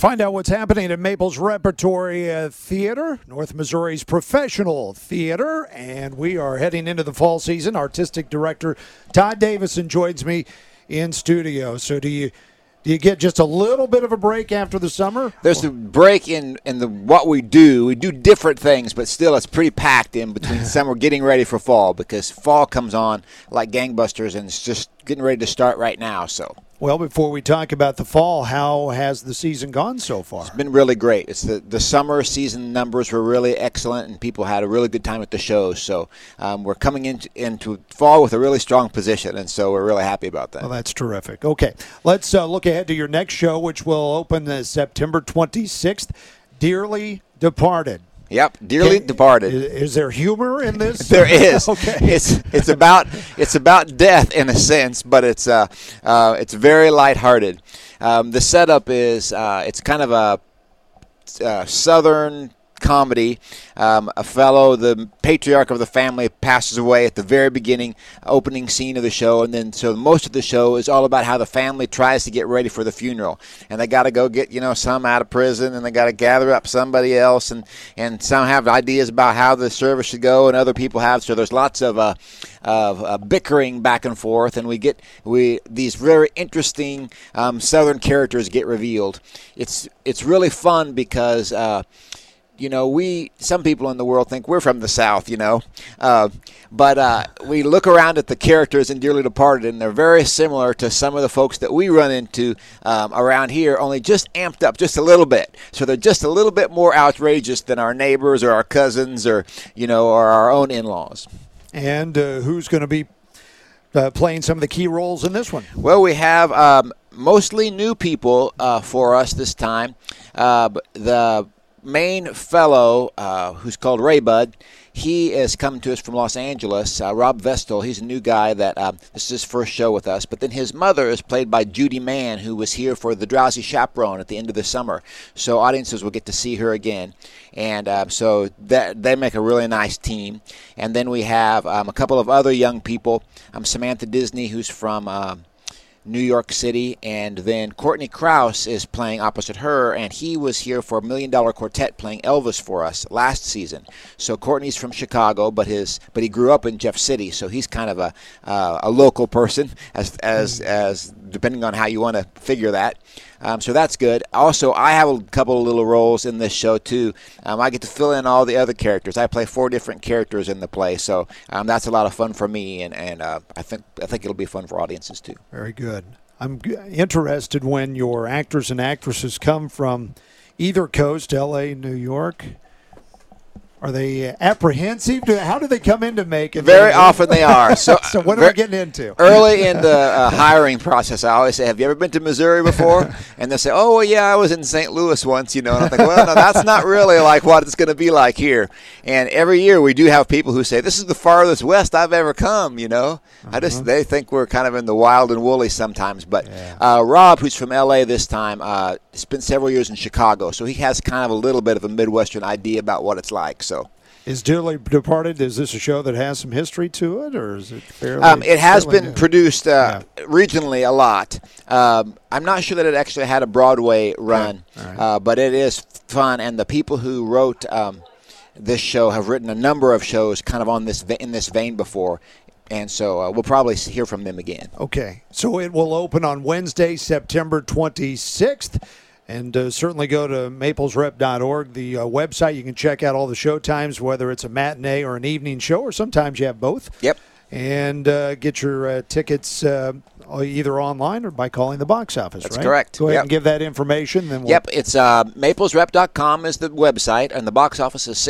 find out what's happening at Maples Repertory Theater, North Missouri's professional theater, and we are heading into the fall season. Artistic director Todd Davison joins me in studio. So do you get just a little bit of a break after the summer? There's a break in what we do. We do different things, but still it's pretty packed in between summer, getting ready for fall, because fall comes on like gangbusters, and it's just getting ready to start right now. So. Well, before we talk about the fall, how has the season gone so far? It's been really great. It's the summer season numbers were really excellent, and people had a really good time at the shows. So we're coming into fall with a really strong position, and so we're really happy about that. Well, that's terrific. Okay, let's look ahead to your next show, which will open September 26th, Dearly Departed. Yep, Dearly Departed. Is there humor in this? There is. Okay. It's about death in a sense, but it's very lighthearted. The setup is it's kind of a Southern comedy. A fellow, the patriarch of the family, passes away at the very beginning, opening scene of the show, and then so most of the show is all about how the family tries to get ready for the funeral, and they got to go get some out of prison, and they got to gather up somebody else, and some have ideas about how the service should go, and other people have. So there's lots of bickering back and forth, and these very interesting Southern characters get revealed. It's really fun because. Some people in the world think we're from the South, but we look around at the characters in Dearly Departed, and they're very similar to some of the folks that we run into around here, only just amped up just a little bit. So they're just a little bit more outrageous than our neighbors or our cousins or our own in-laws. And who's going to be playing some of the key roles in this one? Well, we have mostly new people for us this time. The main fellow, who's called Ray Bud, he has come to us from Los Angeles. Rob Vestal, he's a new guy that this is his first show with us. But then his mother is played by Judy Mann, who was here for The Drowsy Chaperone at the end of the summer. So audiences will get to see her again. And so they make a really nice team. And then we have a couple of other young people. Samantha Disney, who's from New York City, and then Courtney Krause is playing opposite her, and he was here for $1 Million Quartet playing Elvis for us last season. So Courtney's from Chicago, but he grew up in Jeff City, so he's kind of a local person, as depending on how you want to figure that. So that's good. Also, I have a couple of little roles in this show, too. I get to fill in all the other characters. I play 4 different characters in the play, so that's a lot of fun for me, and I think it'll be fun for audiences, too. Very good. I'm interested when your actors and actresses come from either coast, L.A., New York. Are they apprehensive? How do they come into Macon? Very often they are. So what are we getting into? Early in the hiring process, I always say, have you ever been to Missouri before? And they'll say, oh, well, yeah, I was in St. Louis once, And I think, well, no, that's not really like what it's going to be like here. And every year we do have people who say, this is the farthest west I've ever come, They think we're kind of in the wild and woolly sometimes. But Rob, who's from L.A. this time, spent several years in Chicago, so he has kind of a little bit of a Midwestern idea about what it's like. So, is Dearly Departed, is this a show that has some history to it, or is it fairly? It has been produced regionally a lot. I'm not sure that it actually had a Broadway run, right. But it is fun, and the people who wrote this show have written a number of shows kind of in this vein before. And so we'll probably hear from them again. Okay. So it will open on Wednesday, September 26th. And certainly go to maplesrep.org, the website. You can check out all the show times, whether it's a matinee or an evening show, or sometimes you have both. Yep. And get your tickets either online or by calling the box office, That's right? correct. Go ahead and give that information. Then Yep, it's maplesrep.com is the website, and the box office is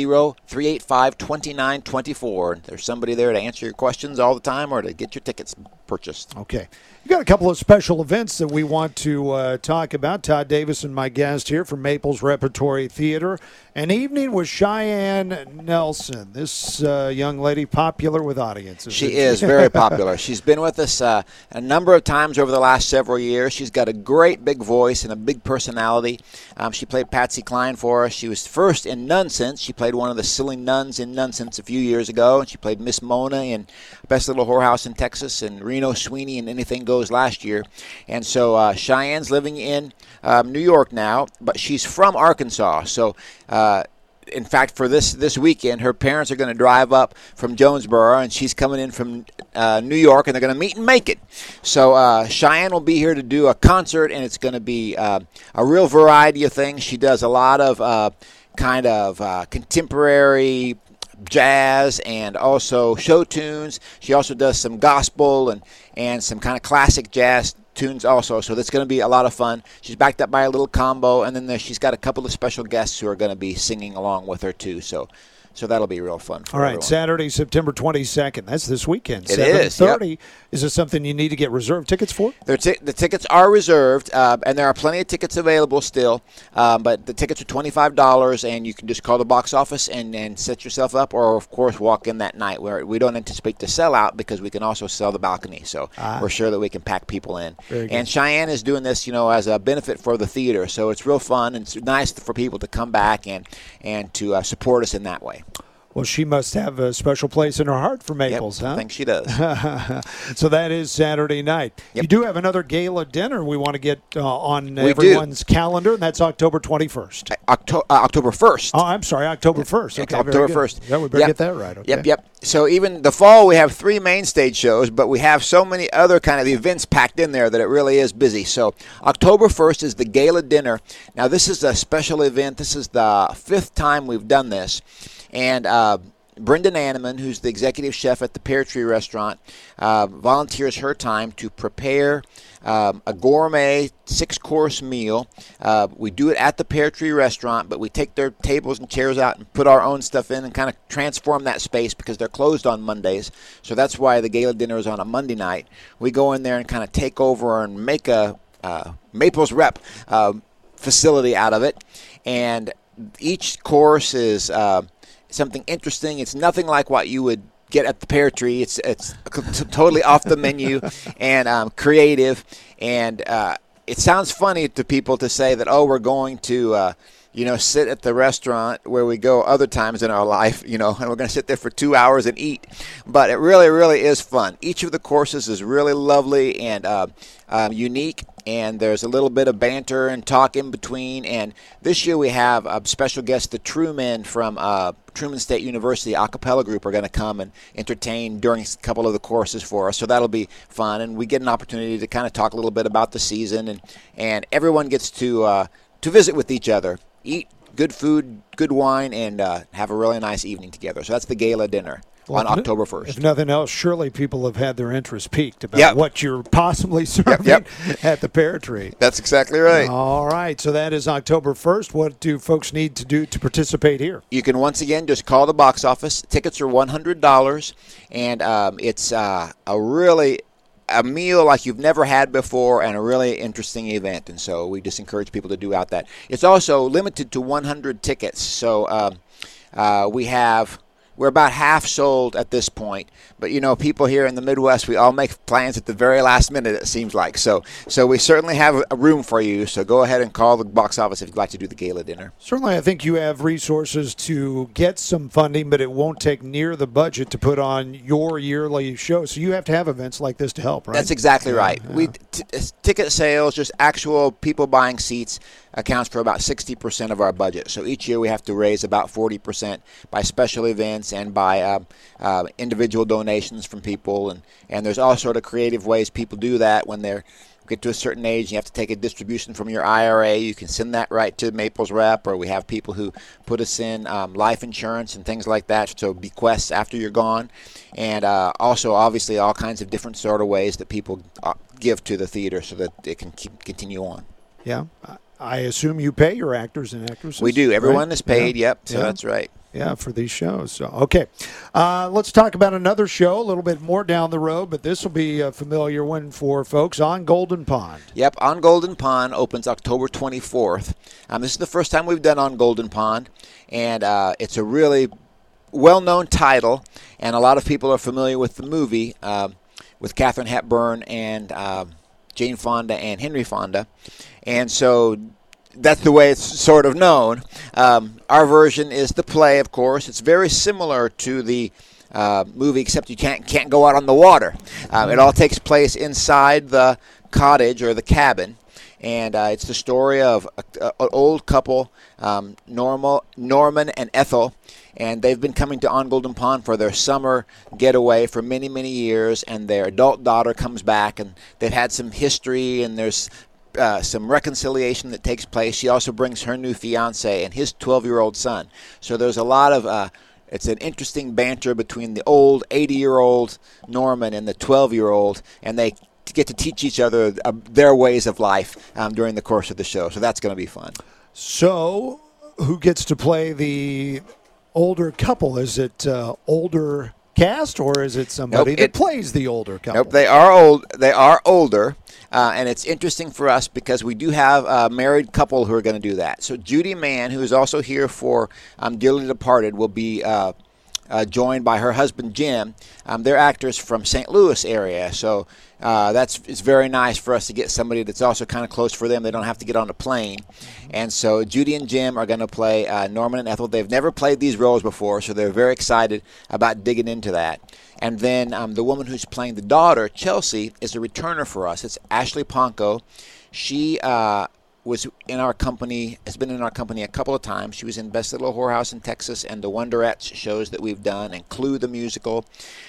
660-385-2924. There's somebody there to answer your questions all the time or to get your tickets purchased. Okay. You got a couple of special events that we want to talk about. Todd Davison, my guest here from Maples Repertory Theater, An Evening with Cheyenne Nelson. This young lady popular with audiences. She is very popular. She's been with us a number of times over the last several years. She's got a great big voice and a big personality. She played Patsy Cline for us. She was first in Nonsense. She played one of the silly nuns in Nonsense a few years ago, and she played Miss Mona in Best Little Whorehouse in Texas and Reno Sweeney in Anything Goes last year. And so Cheyenne's living in New York now, but she's from Arkansas. So in fact, for this weekend, her parents are going to drive up from Jonesboro, and she's coming in from New York, and they're going to meet in Macon. So Cheyenne will be here to do a concert, and it's going to be a real variety of things. She does a lot of contemporary jazz and also show tunes. She also does some gospel and some kind of classic jazz tunes also, so that's going to be a lot of fun. She's backed up by a little combo, and then she's got a couple of special guests who are going to be singing along with her too. So that'll be real fun. All right, everyone. Saturday, September 22nd. That's this weekend. It is. 7:30. Yep. Is this something you need to get reserved tickets for? The tickets are reserved, and there are plenty of tickets available still. But the tickets are $25, and you can just call the box office and set yourself up, or of course walk in that night. Where we don't anticipate to sell out because we can also sell the balcony. So we're sure that we can pack people in. And Cheyenne is doing this, as a benefit for the theater. So it's real fun, and it's nice for people to come back and to support us in that way. Well, she must have a special place in her heart for Maples, huh? I think she does. So that is Saturday night. Yep. You do have another gala dinner we want to get on everyone's calendar, and that's October 21st. October 1st. Oh, I'm sorry, October 1st. Okay, October 1st. Yeah, we better get that right. Okay. Yep. So even the fall, we have 3 main stage shows, but we have so many other kind of events packed in there that it really is busy. So October 1st is the gala dinner. Now, this is a special event. This is the 5th time we've done this. And Brendan Anneman, who's the executive chef at the Pear Tree Restaurant, volunteers her time to prepare a gourmet 6-course meal. We do it at the Pear Tree Restaurant, but we take their tables and chairs out and put our own stuff in and kind of transform that space because they're closed on Mondays. So that's why the gala dinner is on a Monday night. We go in there and kind of take over and make a Maples Rep facility out of it. And each course is something interesting. It's nothing like what you would get at the Pear Tree. It's totally off the menu and creative. And it sounds funny to people to say that, we're going to sit at the restaurant where we go other times in our life, and we're going to sit there for 2 hours and eat. But it really, really is fun. Each of the courses is really lovely and unique, and there's a little bit of banter and talk in between. And this year we have a special guest, the Truman from Truman State University a cappella group are going to come and entertain during a couple of the courses for us. So that'll be fun, and we get an opportunity to kind of talk a little bit about the season, and everyone gets to visit with each other, eat good food, good wine, and have a really nice evening together. So that's the gala dinner on October 1st. If nothing else, surely people have had their interest piqued about what you're possibly serving at the Pear Tree. That's exactly right. All right, so that is October 1st. What do folks need to do to participate here? You can once again just call the box office. Tickets are $100, and it's a meal like you've never had before and a really interesting event. And so we just encourage people to do out that. It's also limited to 100 tickets. So we're about half sold at this point. But, people here in the Midwest, we all make plans at the very last minute, it seems like. So we certainly have a room for you. So go ahead and call the box office if you'd like to do the gala dinner. Certainly, I think you have resources to get some funding, but it won't take near the budget to put on your yearly show. So you have to have events like this to help, right? That's exactly right. Yeah. Ticket sales, just actual people buying seats, accounts for about 60% of our budget. So each year we have to raise about 40% by special events and by individual donations from people. And there's all sort of creative ways people do that when they get to a certain age. You have to take a distribution from your IRA. You can send that right to Maples Rep, or we have people who put us in life insurance and things like that, so bequests after you're gone. And also, obviously, all kinds of different sort of ways that people give to the theater so that it can continue on. Yeah. I assume you pay your actors and actresses. We do. Everyone is paid, yep. So that's right. Yeah, for these shows. So, okay, let's talk about another show a little bit more down the road, but this will be a familiar one for folks, On Golden Pond. Yep, On Golden Pond opens October 24th. This is the first time we've done On Golden Pond, and it's a really well-known title, and a lot of people are familiar with the movie with Katharine Hepburn and Jane Fonda and Henry Fonda, and so that's the way it's sort of known. Our version is the play, of course. It's very similar to the movie, except you can't go out on the water. It all takes place inside the cottage or the cabin, and it's the story of an old couple, Norman and Ethel, and they've been coming to On Golden Pond for their summer getaway for many, many years, and their adult daughter comes back, and they've had some history, and there's some reconciliation that takes place. She also brings her new fiance and his 12-year-old son. So there's a lot of it's an interesting banter between the old 80-year-old Norman and the 12-year-old, and they get to teach each other their ways of life during the course of the show. So that's going to be fun. So who gets to play the older couple? Is it older cast, or is it somebody that plays the older couple? Nope, they are old. They are older, and it's interesting for us because we do have a married couple who are going to do that. So Judy Mann, who is also here for Dearly Departed, will be joined by her husband Jim. They're actors from St. Louis area, so it's very nice for us to get somebody that's also kind of close for them. They don't have to get on a plane. And so Judy and Jim are going to play Norman and Ethel. They've never played these roles before, so they're very excited about digging into that. And then the woman who's playing the daughter, Chelsea, is a returner for us. It's Ashley Ponko. She was in our company, has been in our company a couple of times. She was in Best Little Whorehouse in Texas and the Wonderettes shows that we've done, and Clue the musical.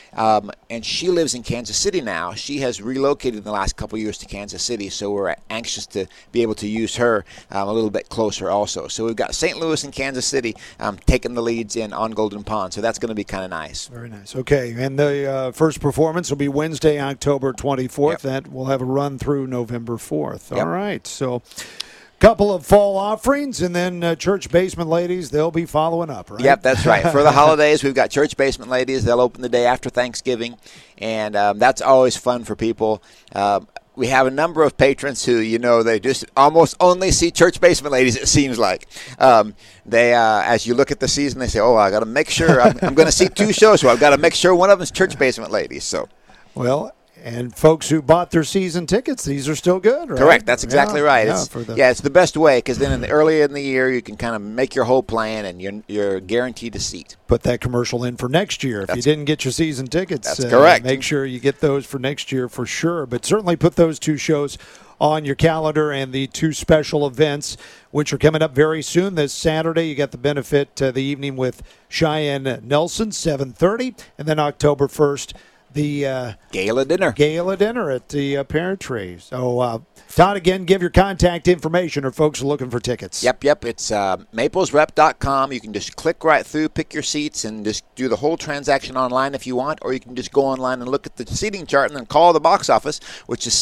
And she lives in Kansas City now. She has relocated in the last couple of years to Kansas City, so we're anxious to be able to use her a little bit closer also. So we've got St. Louis and Kansas City taking the leads in On Golden Pond, so that's going to be kind of nice. Very nice. Okay, and the first performance will be Wednesday, October 24th. Yep. That will have a run through November 4th. Yep. All right, so couple of fall offerings, and then Church Basement Ladies, they'll be following up, right? Yep, that's right. For the holidays, we've got Church Basement Ladies. They'll open the day after Thanksgiving, and that's always fun for people. We have a number of patrons who, they just almost only see Church Basement Ladies, it seems like. They, as you look at the season, they say, I got to make sure. I'm going to see two shows, so I've got to make sure one of them is Church Basement Ladies. So, well, and folks who bought their season tickets, these are still good, right? Correct. That's exactly right. It's the best way, because then early in the year you can kind of make your whole plan, and you're guaranteed a seat. Put that commercial in for next year. If you didn't get your season tickets, that's correct. Make sure you get those for next year for sure. But certainly put those two shows on your calendar, and the two special events, which are coming up very soon. This Saturday, you got the benefit the evening with Cheyenne Nelson, 7:30, and then October 1st, the Gala dinner at the Pear Tree. So, Todd, again, give your contact information, or folks are looking for tickets. Yep. It's maplesrep.com. You can just click right through, pick your seats, and just do the whole transaction online if you want, or you can just go online and look at the seating chart and then call the box office, which is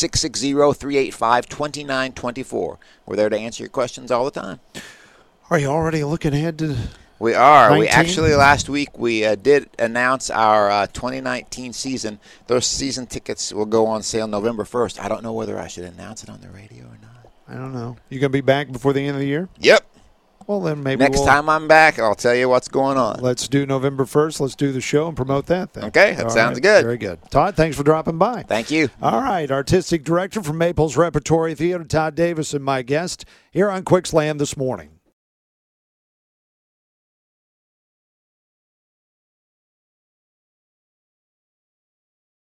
660-385-2924. We're there to answer your questions all the time. Are you already looking ahead to... We are. 19? We actually, last week, we did announce our 2019 season. Those season tickets will go on sale November 1st. I don't know whether I should announce it on the radio or not. I don't know. You going to be back before the end of the year? Yep. Well, then maybe next time I'm back, I'll tell you what's going on. Let's do November 1st. Let's do the show and promote that then. Okay, that sounds good. Very good. Todd, thanks for dropping by. Thank you. All right, Artistic Director from Maples Repertory Theater, Todd Davis, and my guest here on Quick Slam this morning.